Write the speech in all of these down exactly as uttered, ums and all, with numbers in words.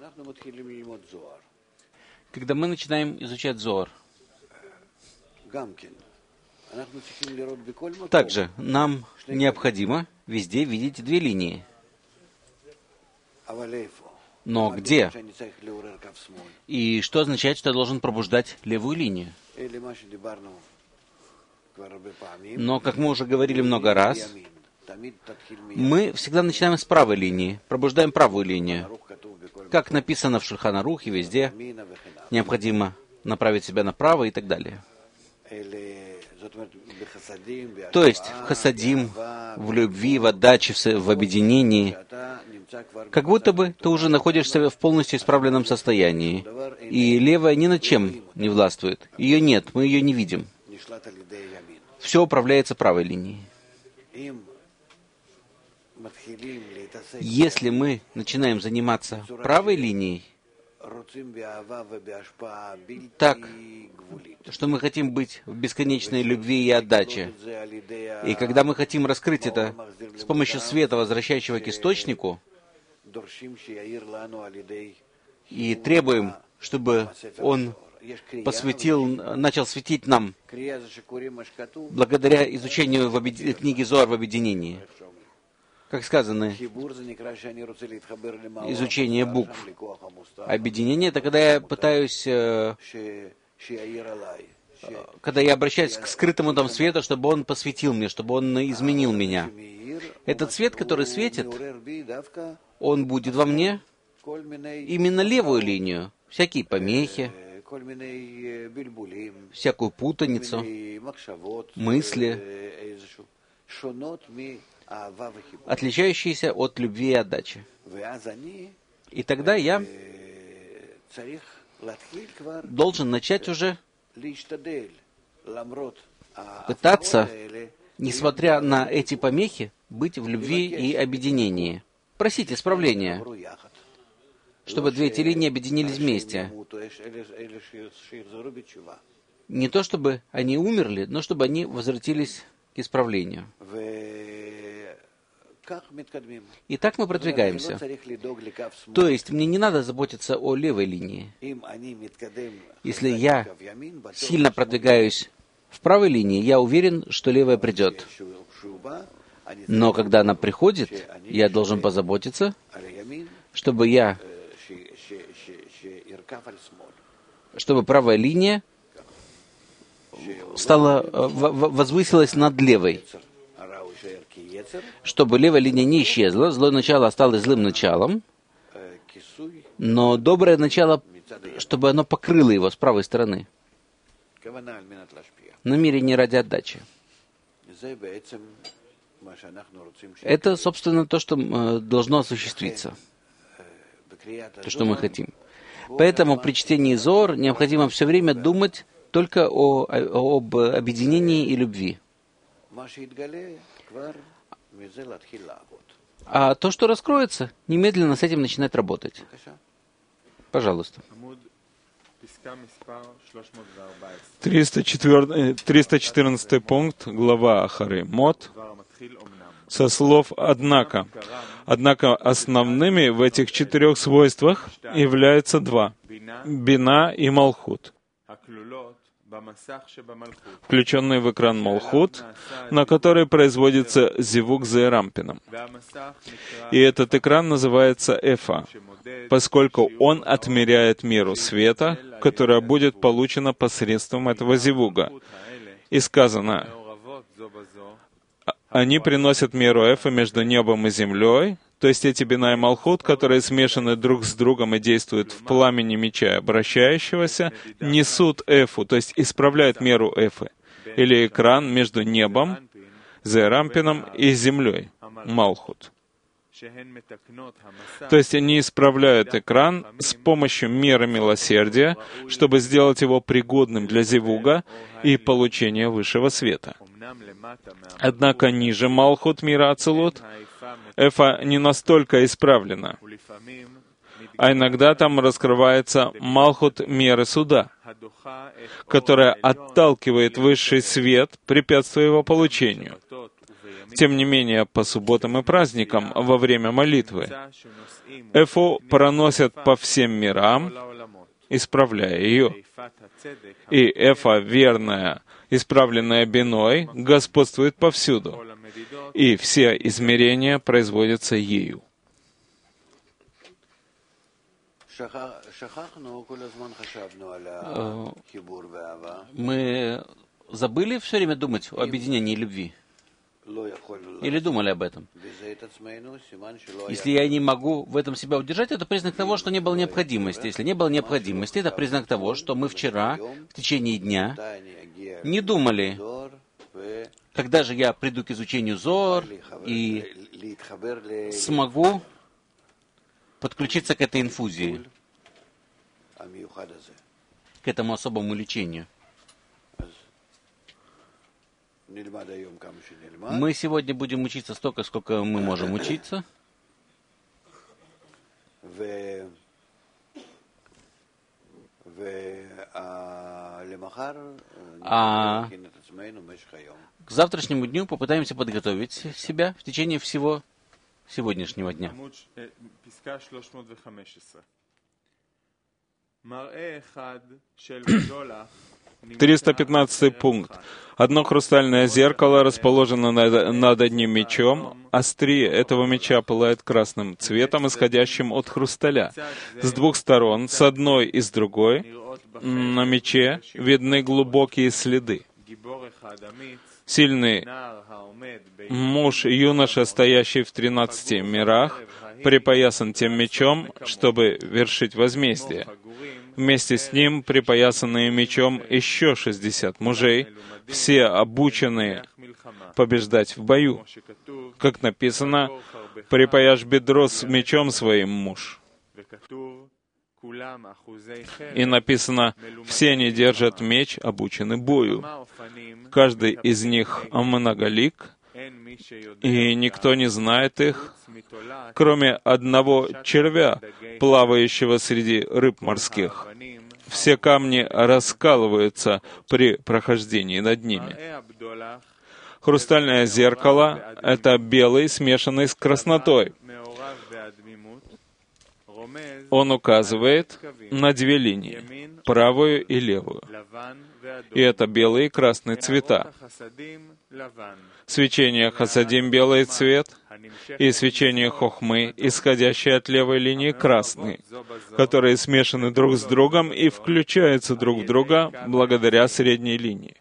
Когда мы начинаем изучать Зоар, также нам необходимо везде видеть две линии. Но где? И что означает, что я должен пробуждать левую линию? Но, как мы уже говорили много раз, мы всегда начинаем с правой линии, пробуждаем правую линию. Как написано в Шульхан Арухе, везде необходимо направить себя направо и так далее. То есть в хасадим, в любви, в отдаче, в объединении, как будто бы ты уже находишься в полностью исправленном состоянии, и левая ни над чем не властвует. Ее нет, мы ее не видим. Все управляется правой линией. Если мы начинаем заниматься правой линией, так, что мы хотим быть в бесконечной любви и отдаче, и когда мы хотим раскрыть это с помощью света, возвращающего к источнику, и требуем, чтобы он посвятил, начал светить нам благодаря изучению в объед... книги Зоар в объединении. Как сказано, изучение букв. Объединение — это когда я пытаюсь, э, когда я обращаюсь к скрытому там свету, чтобы он посветил мне, чтобы он изменил меня. Этот свет, который светит, он будет во мне именно левую линию, всякие помехи, всякую путаницу, мысли, отличающиеся от любви и отдачи. И тогда я должен начать уже пытаться, несмотря на эти помехи, быть в любви и объединении. Просить исправления, чтобы две эти линии объединились вместе. Не то, чтобы они умерли, но чтобы они возвратились к исправлению. И так мы продвигаемся. То есть мне не надо заботиться о левой линии. Если я сильно продвигаюсь в правой линии, я уверен, что левая придет. Но когда она приходит, я должен позаботиться, чтобы я, чтобы правая линия стала, возвысилась над левой. Чтобы левая линия не исчезла, злое начало осталось злым началом, но доброе начало, чтобы оно покрыло его с правой стороны. Намерение ради отдачи. Это, собственно, то, что должно осуществиться, то, что мы хотим. Поэтому при чтении Зоар необходимо все время думать только о, об объединении и любви. А то, что раскроется, немедленно с этим начинает работать. Пожалуйста. триста четырнадцатый пункт, глава Ахары Мот, со слов «однако». Однако основными в этих четырех свойствах являются два — бина и малхут, включенные в экран Малхут, на который производится зивук зерампином. И этот экран называется Эфа, поскольку он отмеряет меру света, которая будет получена посредством этого зивуга. И сказано, они приносят меру Эфа между небом и землей, то есть эти бина и малхут, которые смешаны друг с другом и действуют в пламени меча обращающегося, несут Эфу, то есть исправляют меру Эфы, или экран между небом, зерампином, и землей, малхут. То есть они исправляют экран с помощью меры милосердия, чтобы сделать его пригодным для зивуга и получения высшего света. Однако ниже малхут мира Ацилут Эфа не настолько исправлена, а иногда там раскрывается малхут меры суда, которая отталкивает высший свет, препятствуя его получению. Тем не менее, по субботам и праздникам, во время молитвы, эфу проносят по всем мирам, исправляя ее. И эфа, верная, исправленная биной, господствует повсюду, и все измерения производятся ею. Мы забыли все время думать о объединении любви? Или думали об этом? Если я не могу в этом себя удержать, это признак того, что не было необходимости. Если не было необходимости, это признак того, что мы вчера, в течение дня, не думали, когда же я приду к изучению Зоар и смогу подключиться к этой инфузии, к этому особому лечению. Мы сегодня будем учиться столько, сколько мы можем учиться. А к завтрашнему дню попытаемся подготовить себя в течение всего сегодняшнего дня. триста пятнадцатый пункт. Одно хрустальное зеркало расположено над, над одним мечом. Острие этого меча пылает красным цветом, исходящим от хрусталя. С двух сторон, с одной и с другой, на мече видны глубокие следы. Сильный муж, юноша, стоящий в тринадцати мирах, припоясан тем мечом, чтобы вершить возмездие. Вместе с ним припоясанные мечом еще шестьдесят мужей, все обученные побеждать в бою. Как написано, «Припаяшь бедро с мечом своим, муж». И написано, «Все они держат меч, обучены бою». Каждый из них многолик, и никто не знает их, кроме одного червя, плавающего среди рыб морских. Все камни раскалываются при прохождении над ними. Хрустальное зеркало — это белый, смешанный с краснотой. Он указывает на две линии, правую и левую. И это белый и красный цвета. Свечение хасадим — белый цвет, и свечение хохмы, исходящее от левой линии, красный, которые смешаны друг с другом и включаются друг в друга благодаря средней линии.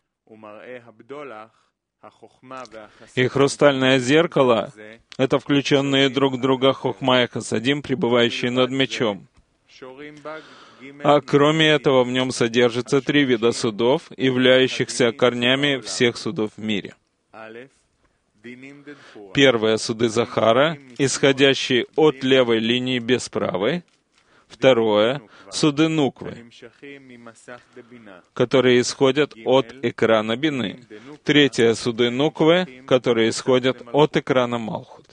И хрустальное зеркало — это включенные друг в друга хохма и хасадим, пребывающие над мечом. А кроме этого, в нем содержится три вида судов, являющихся корнями всех судов в мире. Первое — суды Захара, исходящие от левой линии без правой. Второе — суды Нуквы, которые исходят от экрана Бины. Третье — суды Нуквы, которые исходят от экрана Малхут.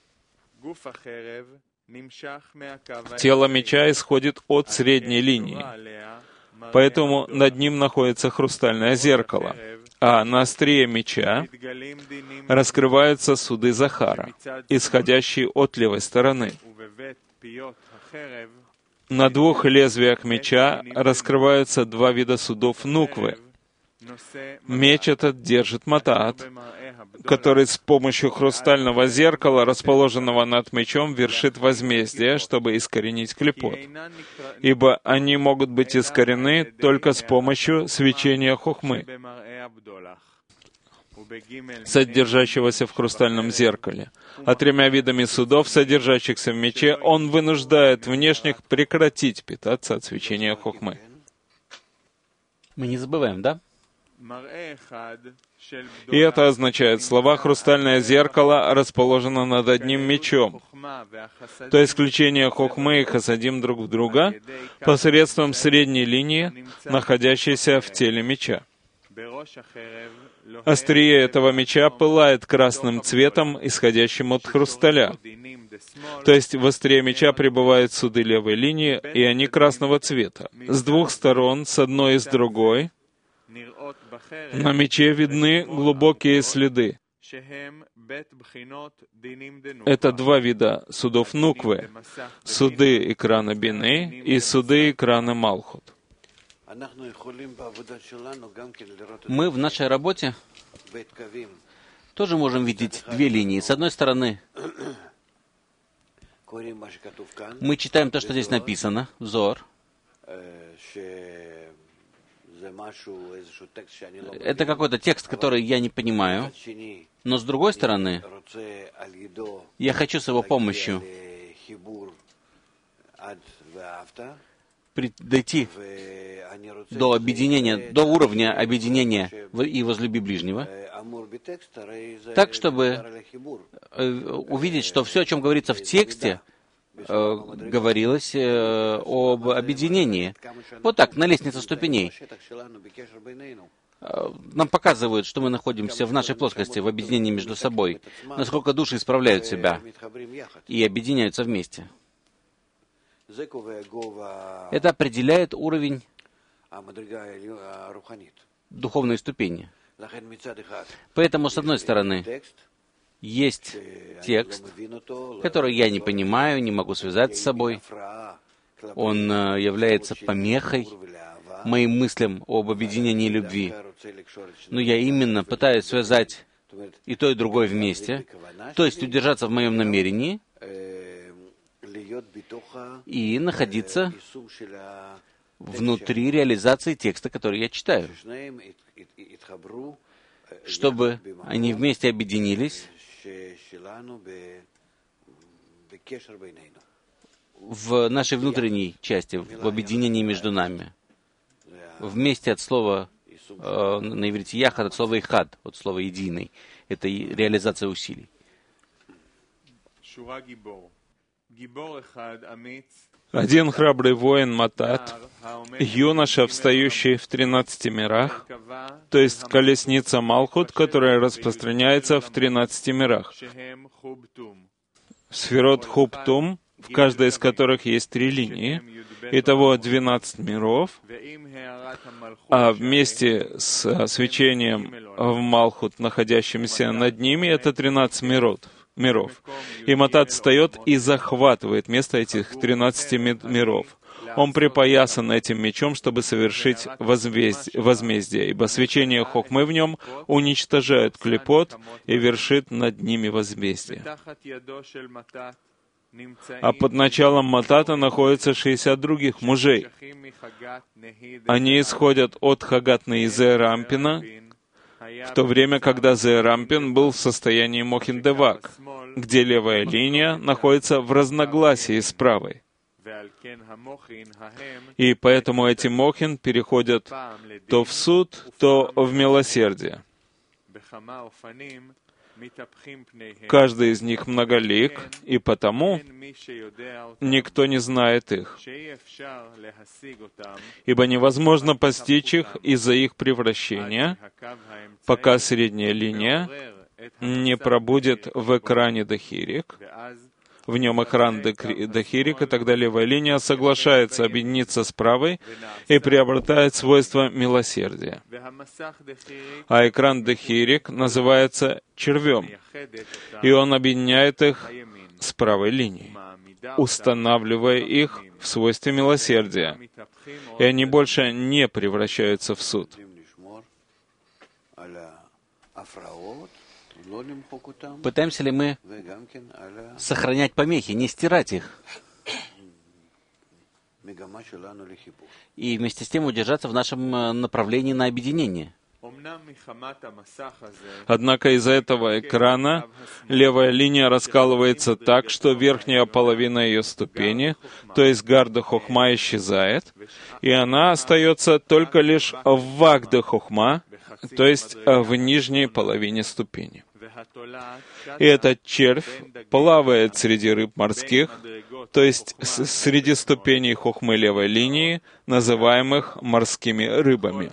Тело меча исходит от средней линии, поэтому над ним находится хрустальное зеркало, а на острие меча раскрываются суды Захара, исходящие от левой стороны. На двух лезвиях меча раскрываются два вида судов Нуквы. Меч этот держит Матаат, который с помощью хрустального зеркала, расположенного над мечом, вершит возмездие, чтобы искоренить клипот. Ибо они могут быть искорены только с помощью свечения хохмы, содержащегося в хрустальном зеркале. А тремя видами судов, содержащихся в мече, он вынуждает внешних прекратить питаться от свечения хохмы. Мы не забываем, да? И это означает, слова «хрустальное зеркало» расположено над одним мечом, то есть включение хохмы и хасадим друг в друга посредством средней линии, находящейся в теле меча. Острие этого меча пылает красным цветом, исходящим от хрусталя. То есть в острие меча пребывают суды левой линии, и они красного цвета. С двух сторон, с одной и с другой, на мече видны глубокие следы. Это два вида судов Нуквы. Суды экрана Бины и суды экрана Малхут. Мы в нашей работе тоже можем видеть две линии. С одной стороны, мы читаем то, что здесь написано, Зоар. Это какой-то текст, который я не понимаю. Но с другой стороны, я хочу с его помощью дойти до объединения, до уровня объединения и возлюби ближнего, так, чтобы увидеть, что все, о чем говорится в тексте, говорилось об объединении. Вот так, на лестнице ступеней. Нам показывают, что мы находимся в нашей плоскости, в объединении между собой, насколько души исправляют себя и объединяются вместе. Это определяет уровень духовной ступени. Поэтому, с одной стороны, есть текст, который я не понимаю, не могу связать с собой. Он является помехой моим мыслям об объединении любви. Но я именно пытаюсь связать и то, и другое вместе, то есть удержаться в моем намерении и находиться внутри реализации текста, который я читаю, чтобы они вместе объединились в нашей внутренней части, в объединении между нами. Вместе от слова, э, на иврите яхад, от слова ихад, от слова единый. Это и реализация усилий. Один храбрый воин Матат, юноша, встающий в тринадцати мирах, то есть колесница Малхут, которая распространяется в тринадцати мирах. Сферот Хубтум, в каждой из которых есть три линии, итого двенадцать миров, а вместе с свечением в Малхут, находящимся над ними, это тринадцать миров. миров. И Матат встает и захватывает место этих тринадцати миров. Он припоясан этим мечом, чтобы совершить возмездие, ибо свечение Хохмы в нем уничтожает клепот и вершит над ними возмездие. А под началом Матата находятся шестьдесят других мужей. Они исходят от Хагат-Неи Зерампина, в то время, когда Зерампин был в состоянии Мохин-Девак, где левая линия находится в разногласии с правой. И поэтому эти Мохин переходят то в суд, то в милосердие. Каждый из них многолик, и потому никто не знает их, ибо невозможно постичь их из-за их превращения, пока средняя линия не пробудет в экране Дахирик, в нем экран Дахирик, и тогда левая линия соглашается объединиться с правой и приобретает свойства милосердия. А экран Дахирик называется червем, и он объединяет их с правой линией, устанавливая их в свойстве милосердия, и они больше не превращаются в суд. Пытаемся ли мы сохранять помехи, не стирать их, и вместе с тем удержаться в нашем направлении на объединение? Однако из-за этого экрана левая линия раскалывается так, что верхняя половина ее ступени, то есть Гарда Хохма, исчезает, и она остается только лишь в Вагда Хохма, то есть в нижней половине ступени. И этот червь плавает среди рыб морских, то есть среди ступеней Хохмы левой линии, называемых морскими рыбами.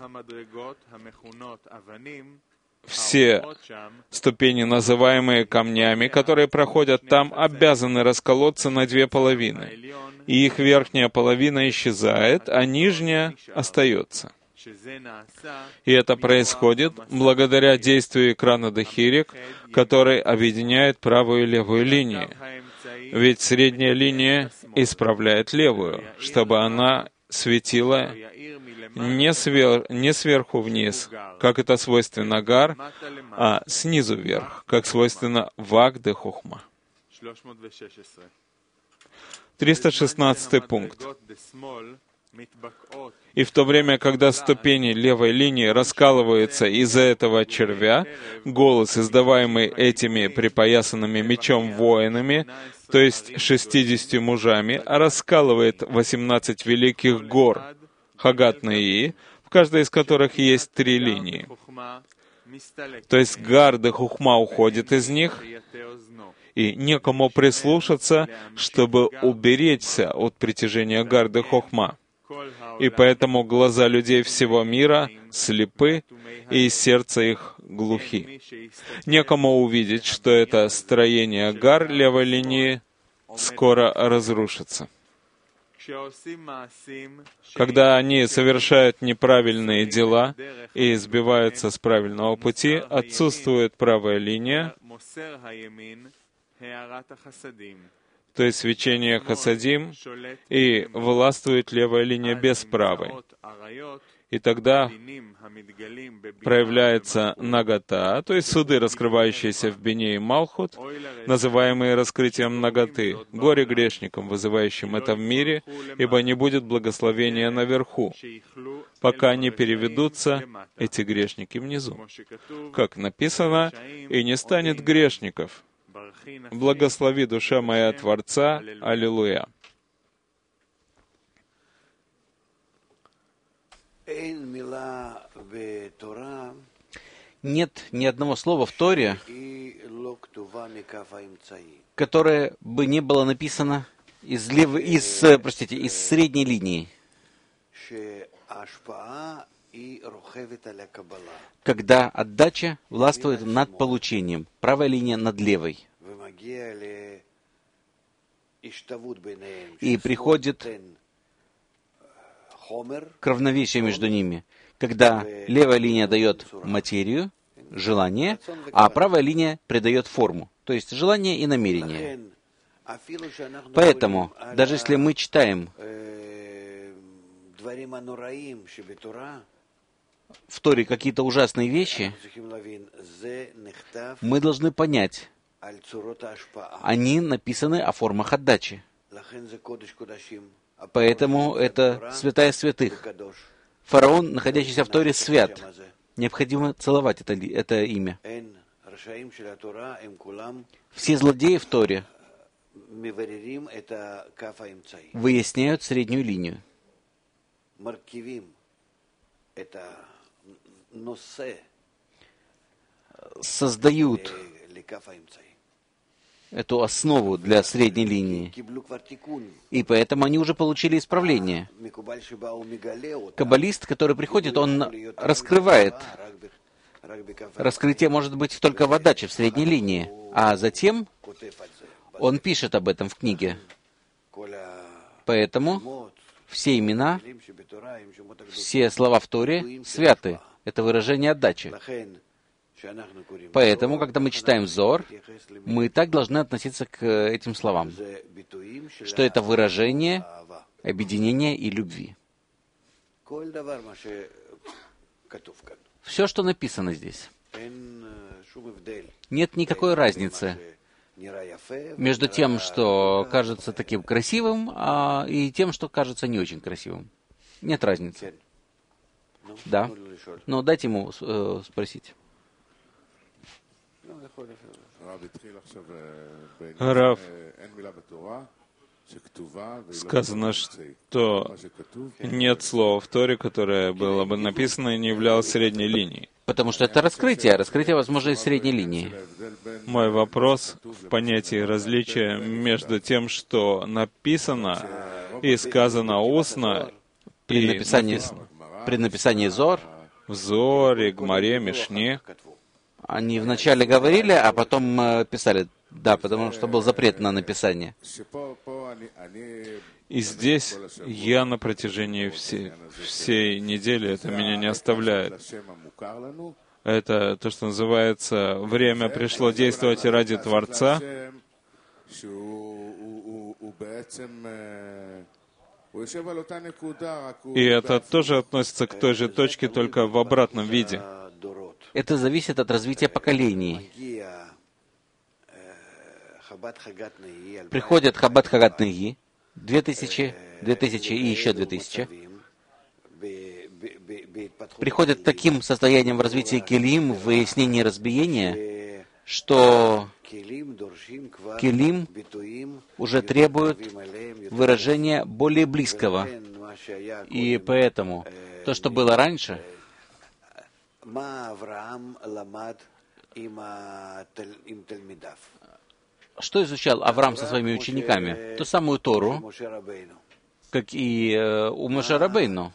Все ступени, называемые камнями, которые проходят там, обязаны расколоться на две половины, и их верхняя половина исчезает, а нижняя остается. И это происходит благодаря действию экрана Дехирик, который объединяет правую и левую линии. Ведь средняя линия исправляет левую, чтобы она светила не, свер... не сверху вниз, как это свойственно Гар, а снизу вверх, как свойственно Вак де Хохма. триста шестнадцатый пункт. И в то время, когда ступени левой линии раскалываются из-за этого червя, голос, издаваемый этими припоясанными мечом воинами, то есть шестьюдесятью мужами, раскалывает восемнадцать великих гор, Хагат Неи, в каждой из которых есть три линии. То есть Гар де Хухма уходит из них, и некому прислушаться, чтобы уберечься от притяжения Гар де Хохма. И поэтому глаза людей всего мира слепы, и сердца их глухи. Некому увидеть, что это строение Гар левой линии скоро разрушится. Когда они совершают неправильные дела и сбиваются с правильного пути, отсутствует правая линия, то есть свечение хасадим, и властвует левая линия без правой. И тогда проявляется нагота, то есть суды, раскрывающиеся в Бине и Малхут, называемые раскрытием наготы, горе грешникам, вызывающим это в мире, ибо не будет благословения наверху, пока не переведутся эти грешники внизу. Как написано, «И не станет грешников. Благослови, душа моя, Творца. Аллилуйя». Нет ни одного слова в Торе, которое бы не было написано из, лев... из, простите, из средней линии, когда отдача властвует над получением, правая линия над левой, и приходит к равновесию между ними, когда левая линия дает материю, желание, а правая линия придает форму, то есть желание и намерение. Поэтому, даже если мы читаем в Торе какие-то ужасные вещи, мы должны понять, они написаны о формах отдачи. Поэтому это святая святых. Фараон, находящийся в Торе, свят. Необходимо целовать это, это имя. Все злодеи в Торе выясняют среднюю линию. Создают эту основу для средней линии. И поэтому они уже получили исправление. Каббалист, который приходит, он раскрывает. Раскрытие может быть только в отдаче, в средней линии. А затем он пишет об этом в книге. Поэтому все имена, все слова в Торе святы. Это выражение отдачи. Поэтому, когда мы читаем Зоар, мы так должны относиться к этим словам, что это выражение объединения и любви. Все, что написано здесь. Нет никакой разницы между тем, что кажется таким красивым, а, и тем, что кажется не очень красивым. Нет разницы. Да. Но дайте ему э, спросить. Рав, сказано, что нет слова в Торе, которое было бы написано и не являлось средней линией. Потому что это раскрытие. Раскрытие возможно из средней линии. Мой вопрос в понятии различия между тем, что написано и сказано устно, при написании, при написании Зор, в Зоре, Гмаре, Мишне. Они вначале говорили, а потом писали. Да, потому что был запрет на написание. И здесь я на протяжении всей, всей недели, это меня не оставляет. Это то, что называется «время пришло действовать ради Творца». И это тоже относится к той же точке, только в обратном виде. Это зависит от развития поколений. Приходят Хаббат Хагат Неги, две тысячи, две тысячи и еще две тысячи. Приходят к таким состояниям в развитии келим, в выяснении разбиения, что келим уже требует выражения более близкого. И поэтому то, что было раньше, что изучал Авраам со своими учениками? Ту самую Тору, как и э, у Моше Рабейну.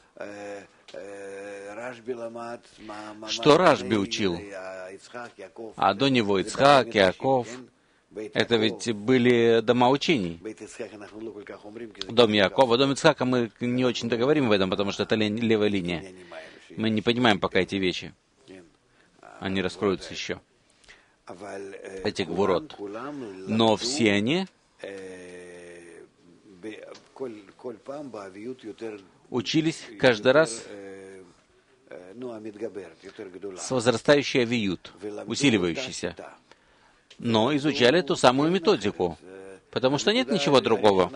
Что Рашби учил? А до него Ицхак, Яаков. Это ведь были дома учений. Дом Яакова, дом Ицхака мы не очень-то говорим в этом, потому что это левая линия. Мы не понимаем пока эти вещи. Они раскроются еще. Эти гвурот. Но все они учились каждый раз с возрастающей авиют, усиливающейся. Но изучали ту самую методику, потому что нет ничего другого.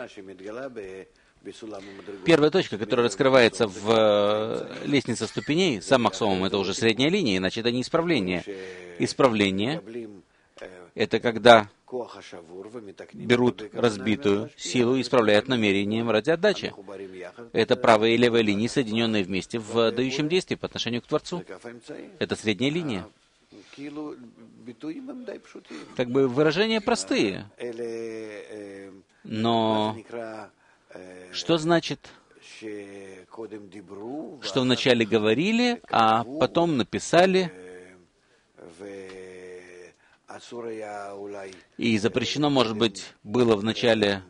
Первая точка, которая раскрывается в лестнице ступеней, сам максимум, это уже средняя линия, иначе это не исправление. Исправление — это когда берут разбитую силу и исправляют намерением ради отдачи. Это правая и левая линии, соединенные вместе в дающем действии по отношению к Творцу. Это средняя линия. Как бы выражения простые. Но что значит, что вначале говорили, а потом написали, и запрещено, может быть, было вначале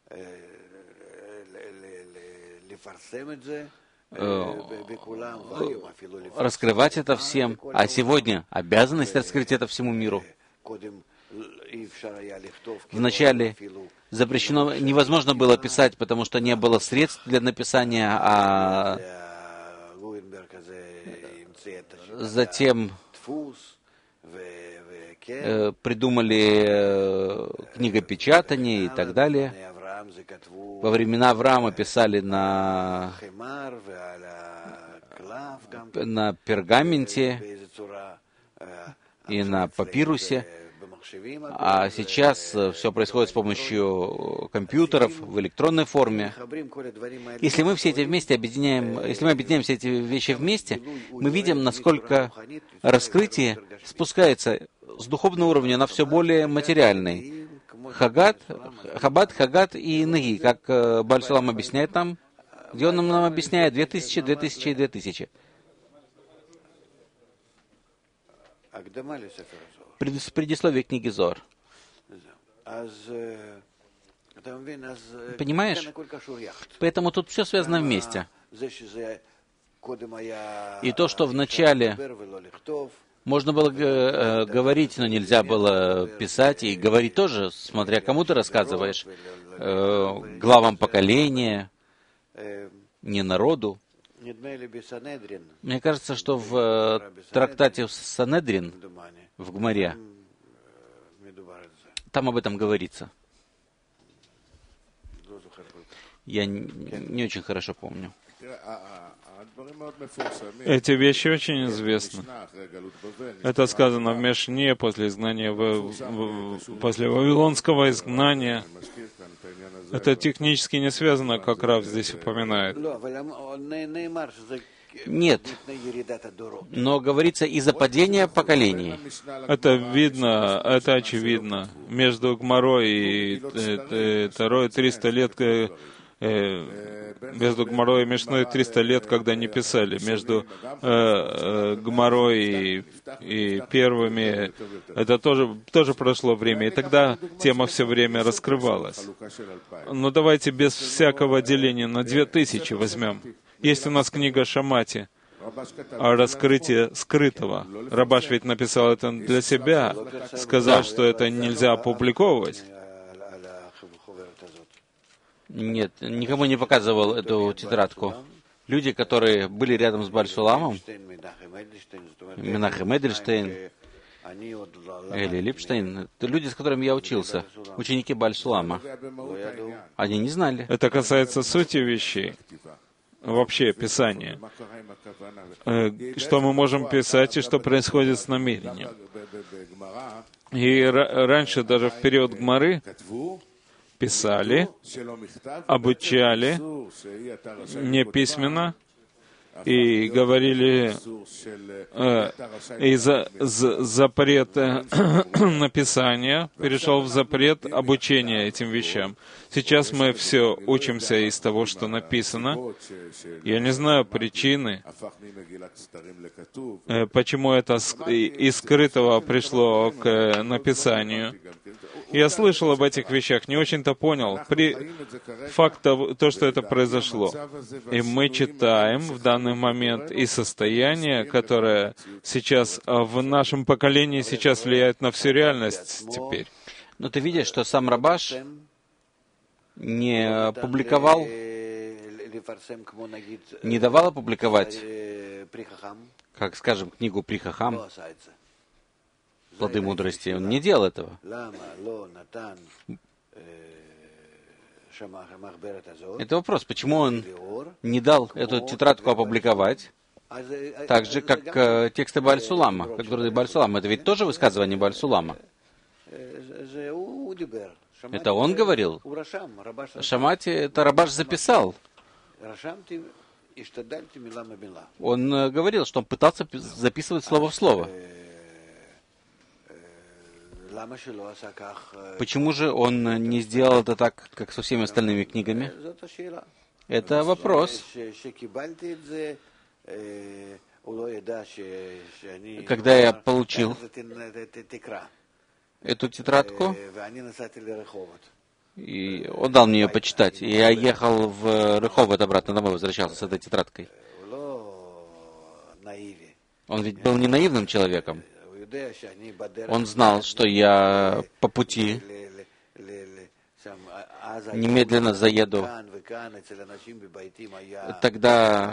раскрывать это всем, а сегодня обязанность раскрыть это всему миру. Вначале запрещено, невозможно было писать, потому что не было средств для написания, а затем э, придумали э, книгопечатание и так далее. Во времена Авраама писали на, на пергаменте и на папирусе. А сейчас все происходит с помощью компьютеров в электронной форме. Если мы все эти вместе объединяем, если мы объединяем все эти вещи вместе, мы видим, насколько раскрытие спускается с духовного уровня на все более материальный. Хагат, Хаббат, Хагат и Неги, как Бааль Сулам объясняет нам, где он нам объясняет две тысячи, две тысячи и две тысячи. Предисловие книги Зоар. Понимаешь? Поэтому тут все связано вместе. И то, что вначале можно было э, говорить, но нельзя было писать, и говорить тоже, смотря кому ты рассказываешь, э, главам поколения, не народу. Мне кажется, что в э, трактате Санедрин, в Гмаре, там об этом говорится. Я не, не очень хорошо помню. Эти вещи очень известны. Это сказано в Мишне после изгнания, в, в, после Вавилонского изгнания. Это технически не связано, как Рав здесь упоминает. Нет, но говорится из-за падения поколений. Это видно, это очевидно. Между Гмарой и Торой триста лет Э, между Гмарой и Мишной триста лет, когда не писали. Между э, э, Гмарой и, и первыми это тоже, тоже прошло время. И тогда тема все время раскрывалась. Но давайте без всякого деления на две тысячи возьмем. Есть у нас книга Шамати о раскрытии скрытого. Рабаш ведь написал это для себя, сказал, что это нельзя опубликовывать. Нет, никому не показывал эту тетрадку. Люди, которые были рядом с Баль-Суламом, Менахем Эдельштейн, Эли Липштейн, это люди, с которыми я учился, ученики Баль-Сулама. Они не знали. Это касается сути вещей, вообще Писания. Что мы можем писать и что происходит с намерением. И раньше, даже в период Гмары, писали, обучали не письменно и говорили, э, и за, за, запрет э, написания перешел в запрет обучения этим вещам. Сейчас мы все учимся из того, что написано. Я не знаю причины, э, почему это из скрытого пришло к написанию. Я слышал об этих вещах, не очень-то понял. При факт того, то, что это произошло. И мы читаем в данный момент и состояние, которое сейчас в нашем поколении сейчас влияет на всю реальность теперь. Но ты видишь, что сам Рабаш не публиковал, не давал опубликовать, как, скажем, книгу При Хахам, плоды мудрости. Он не делал этого. Это вопрос, почему он не дал эту тетрадку опубликовать, так же, как э, тексты Баль-Сулама, как труды Баль-Сулама. Это ведь тоже высказывание Баль-Сулама. Это он говорил. Шамати, это Рабаш записал. Он э, говорил, что он пытался записывать слово в слово. Почему же он не сделал это так, как со всеми остальными книгами? Это вопрос. Когда я получил эту тетрадку, и он дал мне ее почитать, и я ехал в Реховод обратно домой, возвращался с этой тетрадкой. Он ведь был не наивным человеком. Он знал, что я по пути немедленно заеду. Тогда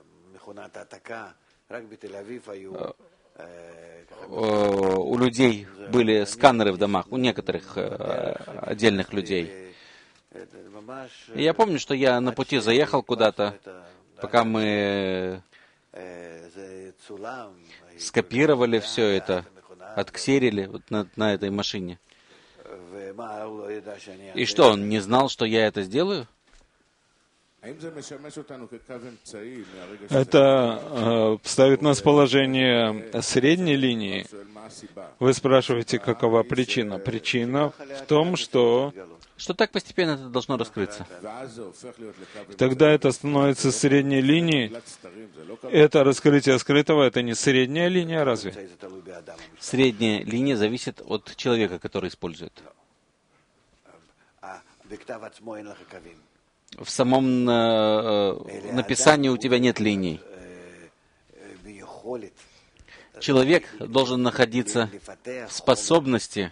у людей были сканеры в домах, у некоторых отдельных людей. И я помню, что я на пути заехал куда-то, пока мы скопировали все это, отксерили вот на, на этой машине. И что, он не знал, что я это сделаю? Это э, ставит нас в положение средней линии. Вы спрашиваете, какова причина? Причина в том, что что так постепенно это должно раскрыться. Тогда это становится средней линией. Это раскрытие скрытого, это не средняя линия, разве? Средняя линия зависит от человека, который использует. В самом э, написании у тебя нет линий. Человек должен находиться в способности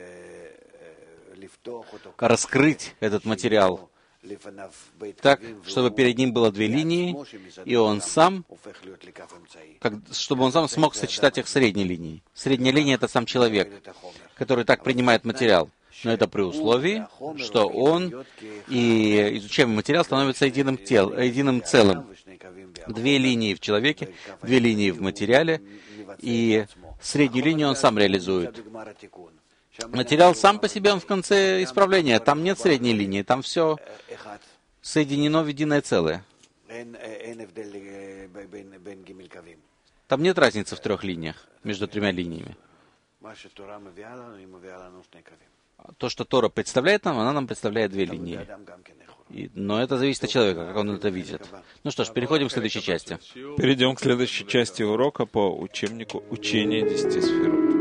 раскрыть этот материал так, чтобы перед ним было две линии, и он сам, как, чтобы он сам смог сочетать их средней линией. Средняя линия — это сам человек, который так принимает материал. Но это при условии, что он и изучаемый материал становятся единым, тел, единым целым. Две линии в человеке, две линии в материале, и среднюю линию он сам реализует. Материал сам по себе, он в конце исправления. Там нет средней линии, там все соединено в единое целое. Там нет разницы в трех линиях, между тремя линиями. то, что Тора представляет нам, она нам представляет две линии. И, но это зависит от человека, как он это видит. Ну что ж, переходим к следующей части. Перейдем к следующей части урока по учебнику «Учение десяти сферот».